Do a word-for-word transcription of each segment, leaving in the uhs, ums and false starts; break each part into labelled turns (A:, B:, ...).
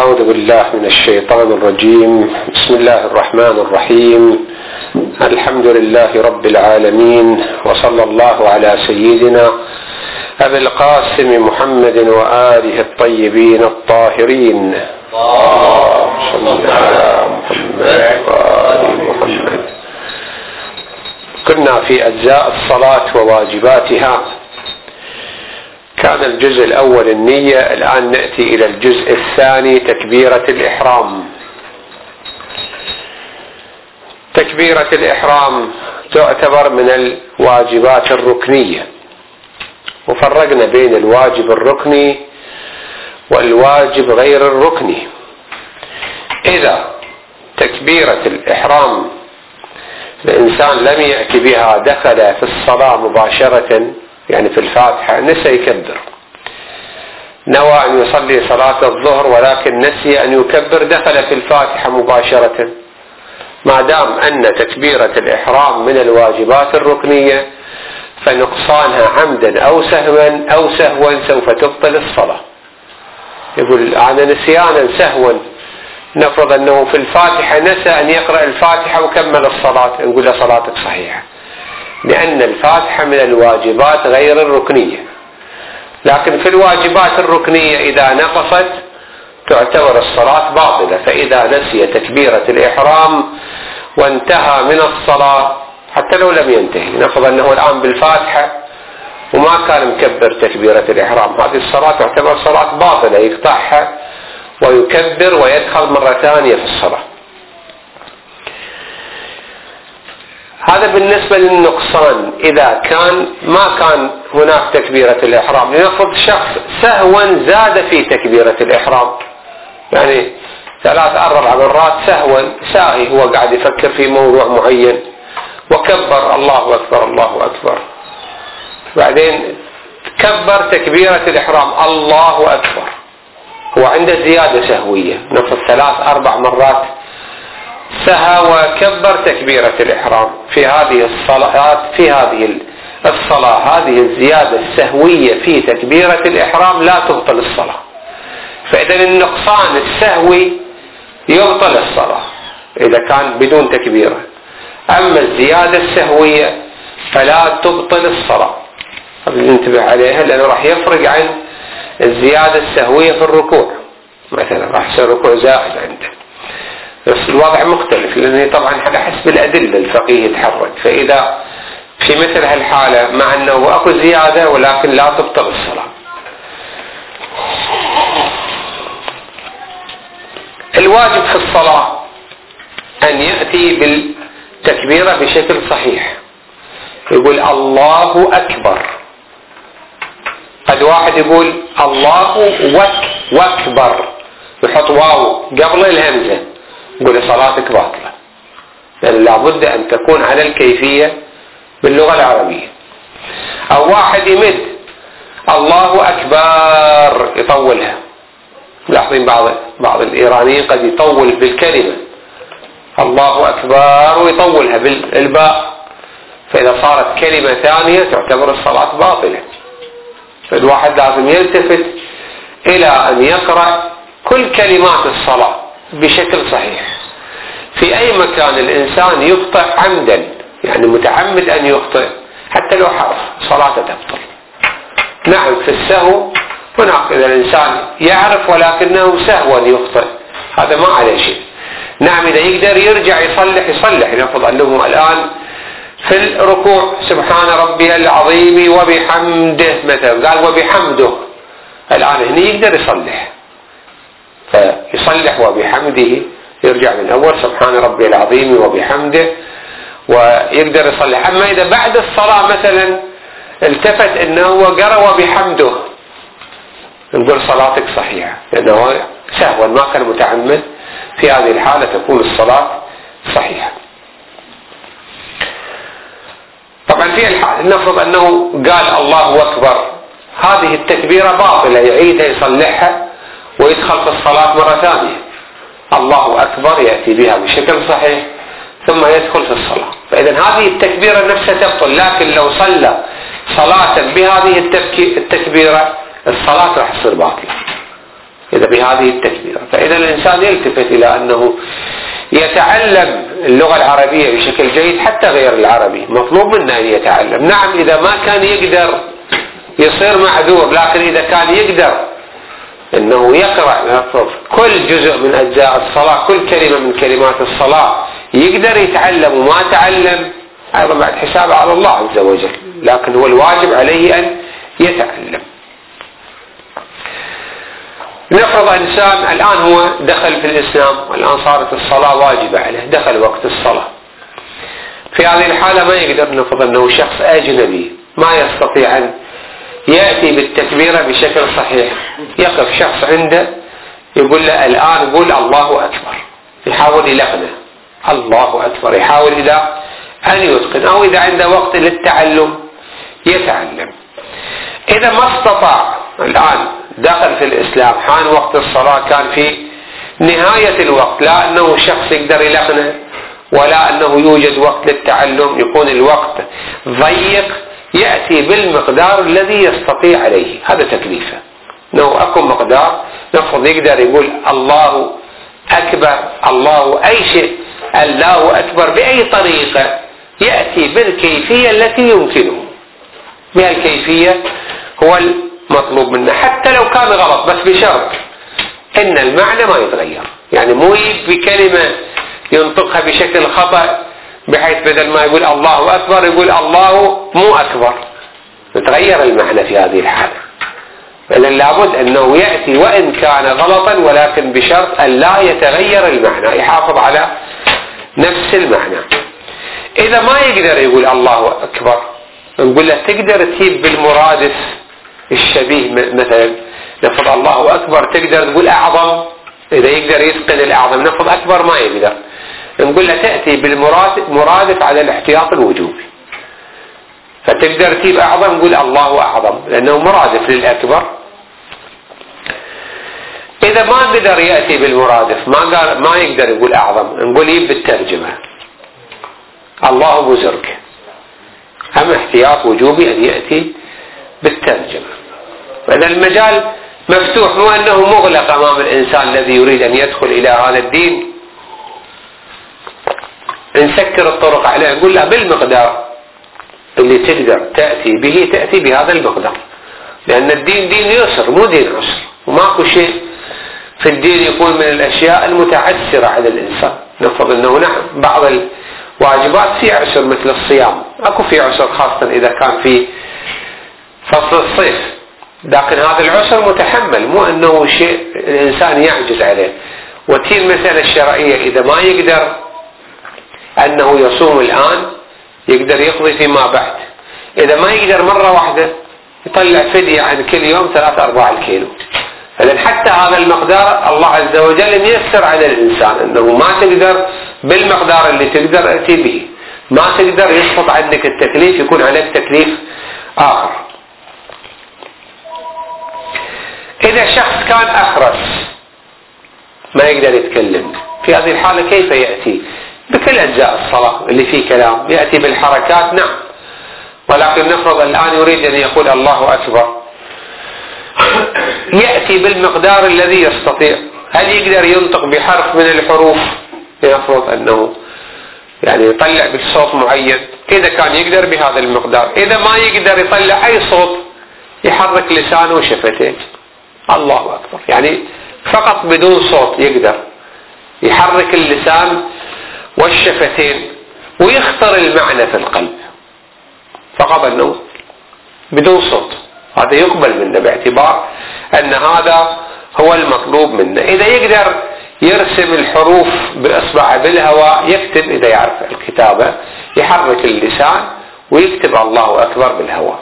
A: أعوذ بالله من الشيطان الرجيم. بسم الله الرحمن الرحيم. الحمد لله رب العالمين، وصلى الله على سيدنا أبي القاسم محمد وآله الطيبين الطاهرين. صلى على محمد وآل محمد. كنا في أجزاء الصلاة وواجباتها. كان الجزء الأول النية، الآن نأتي إلى الجزء الثاني تكبيرة الإحرام. تكبيرة الإحرام تعتبر من الواجبات الركنية، وفرقنا بين الواجب الركني والواجب غير الركني. إذا تكبيرة الإحرام الإنسان لم يأتي بها، دخل في الصلاة مباشرة، يعني في الفاتحة نسي يكبر، نوى أن يصلي صلاة الظهر ولكن نسي أن يكبر، دخل في الفاتحة مباشرة. ما دام أن تكبيرة الإحرام من الواجبات الركنية، فنقصانها عمدا أو سهوا أو سهوا سوف تبطل الصلاة. يقول أنا نسيانا سهوا، نفرض أنه في الفاتحة نسى أن يقرأ الفاتحة وكمل الصلاة، نقول له صلاتك صحيحة، لأن الفاتحة من الواجبات غير الركنية. لكن في الواجبات الركنية إذا نقصت تعتبر الصلاة باطلة. فإذا نسي تكبيرة الإحرام وانتهى من الصلاة، حتى لو لم ينتهي، نفرض أنه الآن بالفاتحة وما كان مكبر تكبيرة الإحرام، هذه الصلاة تعتبر صلاة باطلة، يقطعها ويكبر ويدخل مرة ثانية في الصلاة. هذا بالنسبة للنقصان إذا كان ما كان هناك تكبيرة الإحرام. لنفرض شخص سهوا زاد في تكبيرة الإحرام، يعني ثلاث أربع مرات سهوا، ساهي هو قاعد يفكر في موضوع معين وكبر الله أكبر الله أكبر، بعدين كبر تكبيرة الإحرام الله أكبر، هو عنده زيادة سهوية، نفرض ثلاث أربع مرات سهى وكبر تكبيرة الإحرام. في هذه الصلاة في هذه الصلاة هذه الزيادة السهوية في تكبيرة الإحرام لا تبطل الصلاة. فإذا النقصان السهوي يبطل الصلاة إذا كان بدون تكبيرة، أما الزيادة السهوية فلا تبطل الصلاة. ننتبه عليها لأنه راح يفرق عن الزيادة السهوية في الركوع. مثلا راح يصير ركوع زائد عنده، بس الوضع مختلف، لأنه طبعا على حسب الأدلة الفقيه يتحرك. فإذا في مثل هالحالة مع أنه أكو زيادة ولكن لا تبطل الصلاة. الواجب في الصلاة أن يأتي بالتكبيرة بشكل صحيح، يقول الله أكبر. قد واحد يقول الله وك وأكبر، يحط واو قبل الهمزة، يقول صلاتك باطلة، لأن لابد أن تكون على الكيفية باللغة العربية. أو واحد يمد الله أكبر يطولها، لاحظين بعض بعض الإيرانيين قد يطول بالكلمة الله أكبر ويطولها بالباء، فإذا صارت كلمة ثانية تعتبر الصلاة باطلة. فالواحد لازم يلتفت إلى أن يقرأ كل كلمات الصلاة بشكل صحيح. في أي مكان الإنسان يخطئ عمدا، يعني متعمد أن يخطئ حتى لو حرف، صلاته تبطل. نعم في السهو هناك إذا الإنسان يعرف ولكنه سهوا يخطئ، هذا ما عليه شيء. نعم إذا يقدر يرجع يصلح يصلح. نفرض أنه الآن في الركوع سبحان ربي العظيم وبحمده مثلا، قال وبحمده، الآن هنا يقدر يصلح، فيصلح وبحمده، يرجع من أول سبحان ربي العظيم وبحمده ويقدر يصلح. أما إذا بعد الصلاة مثلا التفت أنه قرأ وبحمده، نقول صلاتك صحيحة، لأنه سهوا ما كان متعمد، في هذه الحالة تكون الصلاة صحيحة. طبعا في الحال نفرض أنه قال الله أكبر، هذه التكبيرة باطلة، يعيدها يصلحها ويدخل في الصلاة مرة ثانية. الله أكبر يأتي بها بشكل صحيح ثم يدخل في الصلاة. فإذا هذه التكبيرة نفسها تبطل، لكن لو صلى صلاة بهذه التكبيرة الصلاة راح تصير باطلة. إذا بهذه التكبيرة. فإذا الإنسان يلتفت إلى أنه يتعلم اللغة العربية بشكل جيد، حتى غير العربي مطلوب منه أن يتعلم. نعم إذا ما كان يقدر يصير معذور، لكن إذا كان يقدر أنه يقرأ كل جزء من أجزاء الصلاة، كل كلمة من كلمات الصلاة يقدر يتعلم، وما تعلم أيضا بعد حسابه على الله عز وجل، لكن هو الواجب عليه أن يتعلم. نفرض إنسان الآن هو دخل في الإسلام والآن صارت الصلاة واجبة عليه، دخل وقت الصلاة. في هذه الحالة ما يقدر، نفرض أنه شخص أجنبي ما يستطيع أن يأتي بالتكبيرة بشكل صحيح، يقف شخص عنده يقول له الآن قول الله أكبر، يحاول يلقنه الله أكبر، يحاول إذا أن يتقن، أو إذا عنده وقت للتعلم يتعلم. إذا ما استطاع، الآن دخل في الإسلام، حان وقت الصلاة، كان في نهاية الوقت، لا أنه شخص يقدر يلقنه ولا أنه يوجد وقت للتعلم، يكون الوقت ضيق، يأتي بالمقدار الذي يستطيع عليه. هذا تكليفه، أنه أكو مقدار، نفرض يقدر يقول الله أكبر، الله أي شيء، الله أكبر بأي طريقة، يأتي بالكيفية التي يمكنه، بهالكيفية هو المطلوب منه، حتى لو كان غلط، بس بشرط إن المعنى ما يتغير. يعني مو يجي بكلمة ينطقها بشكل خطأ، بحيث بدل ما يقول الله أكبر يقول الله مو أكبر، يتغير المعنى في هذه الحالة. فإذا لابد أنه يأتي وإن كان غلطا، ولكن بشرط أن لا يتغير المعنى، يحافظ على نفس المعنى. إذا ما يقدر يقول الله أكبر، نقول له تقدر تجيب بالمرادف الشبيه، مثلا نفرض الله أكبر تقدر تقول أعظم، إذا يقدر يتقن الأعظم. نفرض أكبر ما يقدر، نقول له تأتي بالمرادف على الاحتياط الوجوبي، فتقدر تجيب أعظم نقول الله أعظم، لأنه مرادف للأكبر. إذا ما قدر يأتي بالمرادف، ما قال ما يقدر يقول أعظم، نقول يجيب بالترجمة الله بزرگ، هم احتياط وجوبي أن يأتي بالترجمة. فإذا المجال مفتوح، مو أنه مغلق أمام الإنسان الذي يريد أن يدخل إلى هذا الدين، نسكر الطرق عليه، نقول له بالمقدار اللي تقدر تأتي به تأتي بهذا المقدار، لأن الدين دين يسر مو دين عسر، وماكو شيء في الدين يكون من الأشياء المتعسرة على الإنسان. نفرض أنه نعم بعض الواجبات في عسر مثل الصيام، أكو في عسر خاصة إذا كان في فصل الصيف، لكن هذا العسر متحمل، مو أنه شيء الإنسان يعجز عليه. وتي المسألة الشرعية، إذا ما يقدر أنه يصوم الآن يقدر يقضي فيما بعد، إذا ما يقدر مرة واحدة يطلع فدية عن كل يوم ثلاثة أرباع الكيلو. فلن حتى هذا المقدار الله عز وجل ييسر على الإنسان، أنه ما تقدر بالمقدار اللي تقدر أتي به، ما تقدر يسقط عنك التكليف، يكون عليك تكليف آخر. إذا شخص كان أخرس ما يقدر يتكلم، في هذه الحالة كيف يأتي؟ بكل أجزاء الصلاة اللي فيه كلام، يأتي بالحركات نعم، ولكن نفرض الآن يريد أن يقول الله أكبر، يأتي بالمقدار الذي يستطيع. هل يقدر ينطق بحرف من الحروف؟ يفرض أنه يعني يطلع بصوت معين، إذا كان يقدر بهذا المقدار. إذا ما يقدر يطلع أي صوت، يحرك لسانه وشفتيه الله أكبر، يعني فقط بدون صوت يقدر يحرك اللسان والشفتين ويخطر المعنى في القلب، فقط أنه بدون صوت، هذا يقبل منه باعتبار أن هذا هو المطلوب منه. إذا يقدر يرسم الحروف بإصبعه بالهواء يكتب، إذا يعرف الكتابة يحرك اللسان ويكتب الله أكبر بالهواء.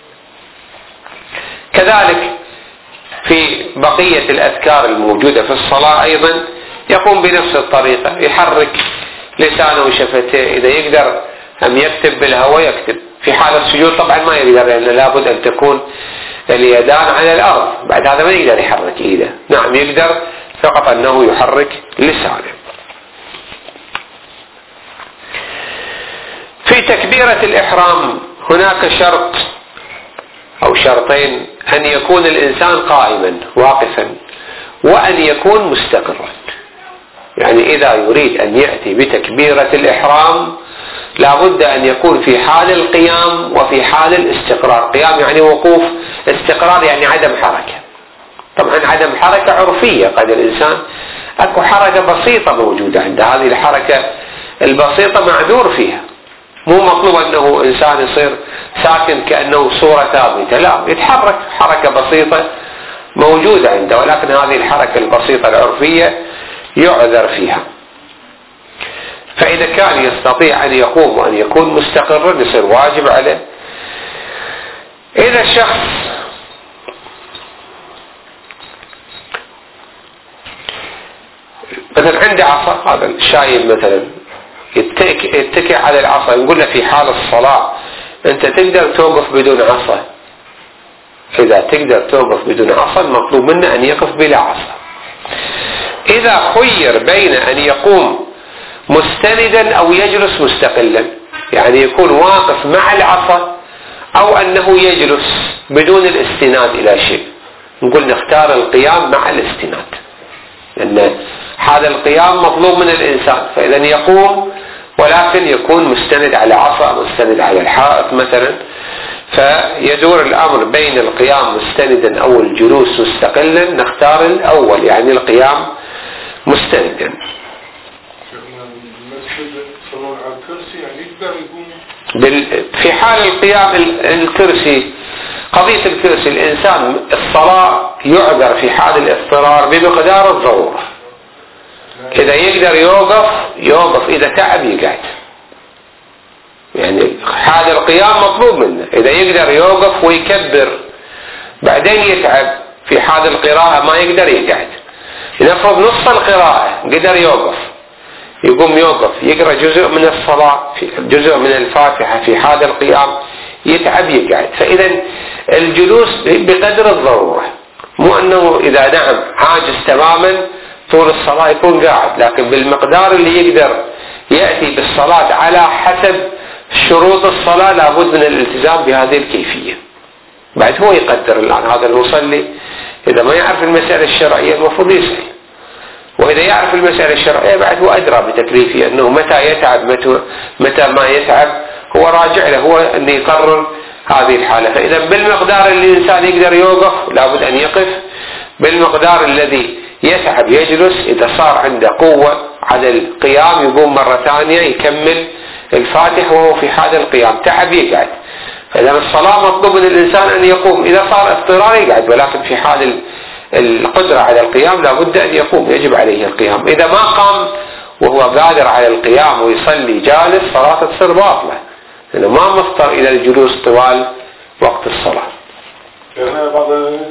A: كذلك في بقية الأذكار الموجودة في الصلاة أيضا يقوم بنفس الطريقة، يحرك لسانه وشفتيه، إذا يقدر أم يكتب بالهواء يكتب. في حالة السجود طبعا ما يقدر، لأن لابد أن تكون اليدان على الأرض، بعد هذا ما يقدر يحرك إيده. نعم يقدر فقط أنه يحرك لسانه. في تكبيرة الإحرام هناك شرط أو شرطين، أن يكون الإنسان قائما واقفا، وأن يكون مستقرا. يعني إذا يريد أن يأتي بتكبيرة الإحرام لابد أن يكون في حال القيام وفي حال الاستقرار. قيام يعني وقوف، استقرار يعني عدم حركة. طبعا عدم حركة عرفية، قد الإنسان أكو حركة بسيطة موجودة عنده، هذه الحركة البسيطة معذور فيها، مو مطلوب أنه إنسان يصير ساكن كأنه صورة ثابتة، لا، يتحرك حركة بسيطة موجودة عنده، ولكن هذه الحركة البسيطة العرفية يعذر فيها. فإذا كان يستطيع أن يقوم وأن يكون مستقرا يصير واجب عليه. إذا الشخص مثلا عنده عصا، هذا الشايب مثلا يتكئ على العصا، نقول له في حال الصلاة أنت تقدر توقف بدون عصا. إذا تقدر توقف بدون عصا مطلوب منه أن يقف بلا عصا. إذا خير بين أن يقوم مستندا أو يجلس مستقلا، يعني يكون واقف مع العصا أو أنه يجلس بدون الاستناد إلى شيء، نقول نختار القيام مع الاستناد، لأن هذا القيام مطلوب من الإنسان. فإذا يقوم ولكن يكون مستند على عصا، مستند على الحائط مثلا، فيدور الأمر بين القيام مستندا أو الجلوس مستقلا، نختار الأول يعني القيام مستندا. في حال القيام الكرسي، قضية الكرسي الإنسان الصلاة يعذر في حال الاضطرار بمقدار الضرورة. إذا يقدر يوقف يوقف، إذا تعب يقعد. يعني حال القيام مطلوب منه، إذا يقدر يوقف ويكبر بعدين يتعب في حال القراءة ما يقدر يقعد. نفرض نص القراءة قدر يوقف، يقوم يوقف يقرأ جزء من الصلاة، جزء من الفاتحة في حال القيام، يتعب يقعد. فإذا الجلوس بقدر الضرورة، مو أنه إذا نعم عاجز تماما طول الصلاة يكون قاعد، لكن بالمقدار اللي يقدر يأتي بالصلاة على حسب شروط الصلاة لابد من الالتزام بهذه الكيفية. بعد هو يقدر الآن هذا المصلي إذا ما يعرف المسألة الشرعية المفروض يسأل، وإذا يعرف المسألة الشرعية بعد هو أدرى بتكليفه أنه متى يتعب متى ما يتعب، هو راجع له هو أن يقرر هذه الحالة. فإذا بالمقدار اللي الإنسان يقدر يوقف لابد أن يقف، بالمقدار الذي يتعب يجلس، إذا صار عنده قوة على القيام يقوم مرة ثانية يكمل الفاتح وهو في حال القيام، تعب يقعد. فإذا الصلاة مطلوب من الإنسان أن يقوم، إذا صار اضطرار يقعد، ولكن في حال القدرة على القيام لابد أن يقوم، يجب عليه القيام. إذا ما قام وهو قادر على القيام ويصلي جالس صلاة تصير باطلة، لأنه ما مضطر إلى الجلوس طوال وقت الصلاة.
B: يعني بعض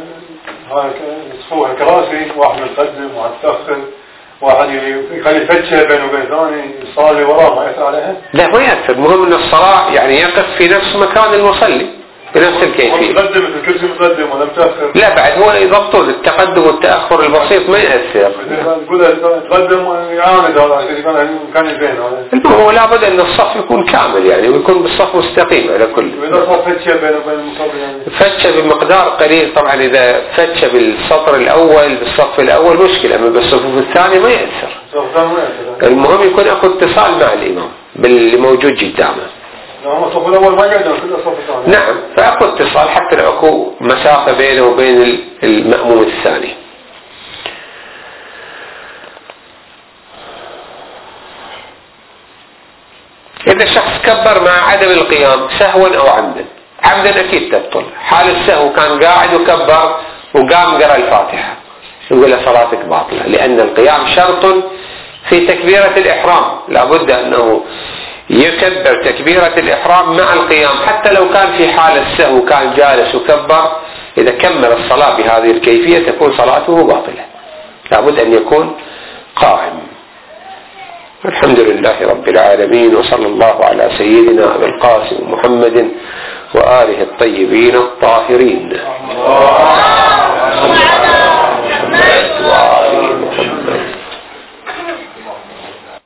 B: هاي يصفوها كراسي، واحد متقدم واحد متأخر، واحد يخلي فتشة بينه وبين ثاني يصلي وراه، ما يأثر عليها؟
A: لا ما يأثر، المهم أن الصلاة يعني يقف في نفس مكان المصلي بنفس الكيفية.
B: متقدم مثل الكرسي متقدم ولا متأخر؟
A: لا بعد هو يضبطون التقدم والتأخر البسيط ما يأثر.
B: نقول تقدم ويعاند هذا كان البين هذا.
A: هو لابد أن الصف يكون كامل يعني ويكون بالصف مستقيم على كل.
B: وإذا صار فتشة بينه وبين المصلي يعني؟
A: فتشة بمقدار قليل طبعا، إذا فتشة بالسطر الأول بالصف الأول مشكلة، أما بالصفوف الثانية ما يأثر. المهم يكون أخذ اتصال مع الإمام باللي موجود قدامه.
B: الصف الأول ما يقدر كل الصف الثاني.
A: نعم، فأخذ اتصال حتى لو أكو مسافة بينه وبين المأموم الثاني. إذا الشخص كبر مع عدم القيام سهوا أو عمدا، عمدا أكيد تبطل. حال السهو كان قاعد وكبر وقام قرأ الفاتحة، نقول له صلاتك باطلة، لأن القيام شرط في تكبيرة الإحرام، لابد أنه يكبر تكبيرة الإحرام مع القيام، حتى لو كان في حال السهو كان جالس وكبر، إذا كمل الصلاة بهذه الكيفية تكون صلاته باطلة، لابد أن يكون قائم. الحمد لله رب العالمين، وصلى الله على سيدنا أبي القاسم محمد وآله الطيبين الطاهرين.